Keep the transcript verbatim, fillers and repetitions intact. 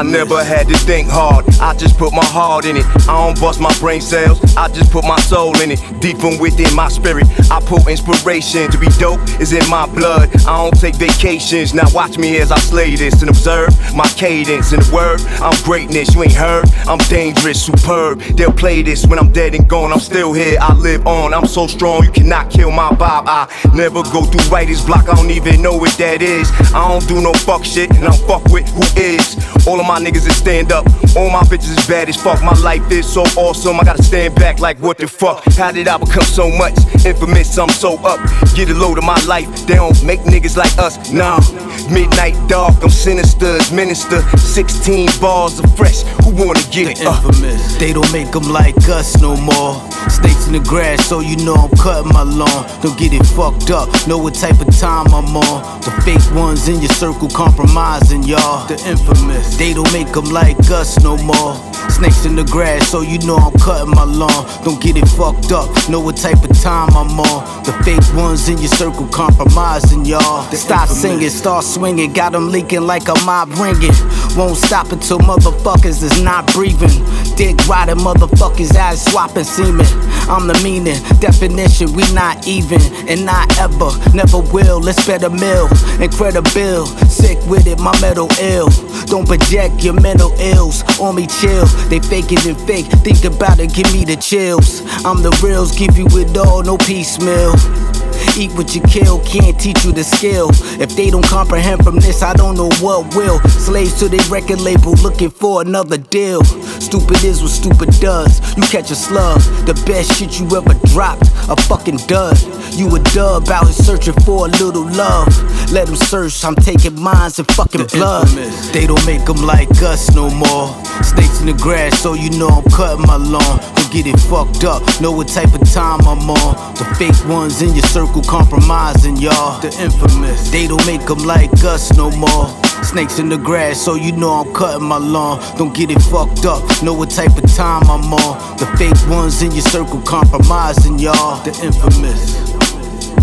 I never had to think hard, I just put my heart in it. I don't bust my brain cells, I just put my soul in it. Deep from within my spirit, I put inspiration. To be dope is in my blood, I don't take vacations. Now watch me as I slay this and observe my cadence. In the word, I'm greatness, you ain't heard? I'm dangerous, superb. They'll play this when I'm dead and gone. I'm still here, I live on. I'm so strong, you cannot kill my vibe. I never go through writer's block, I don't even know what that is. I don't do no fuck shit, and I don't fuck with who is. All of my niggas is stand up, all my bitches is bad as fuck. My life is so awesome, I gotta stand back like what the fuck. How did I become so much infamous? I'm so up. Get a load of my life, they don't make niggas like us, nah. Midnight dark, I'm sinister as minister. Sixteen bars of fresh, who wanna get it? The infamous, they don't make them like us no more. Snakes in the grass, so you know I'm cutting my lawn. Don't get it fucked up, know what type of time I'm on. The fake ones in your circle compromising y'all. The infamous, they don't make them like us no more. Snakes in the grass, so you know I'm cutting my lawn. Don't get it fucked up, know what type of time I'm on. The fake ones in your circle compromising y'all. Stop singing, start swinging, got them leaking like a mob ringing. Won't stop until motherfuckers is not breathing. Dick riding motherfuckers ass swapping semen. I'm the meaning, definition, we not even. And not ever, never will, let's better mill. Incredible, sick with it, my metal ill. Don't project your mental ills on me, chill. They faking and fake, think about it, give me the chills. I'm the reals, give you it all, no piecemeal. Eat what you kill, can't teach you the skill. If they don't comprehend from this, I don't know what will. Slaves to their record label, looking for another deal. Stupid is what stupid does. You catch a slug, the best shit you ever dropped, a fucking dud. You a dub out here searching for a little love. Let them search, I'm taking mines and fucking the blood. Infamous. They don't make them like us no more. Snakes in the grass, so you know I'm cutting my lawn. Don't get it fucked up, know what type of time I'm on. The fake ones in your circle compromising y'all. The infamous, they don't make them like us no more. Snakes in the grass, so you know I'm cutting my lawn. Don't get it fucked up, know what type of time I'm on. The fake ones in your circle compromising y'all. The infamous.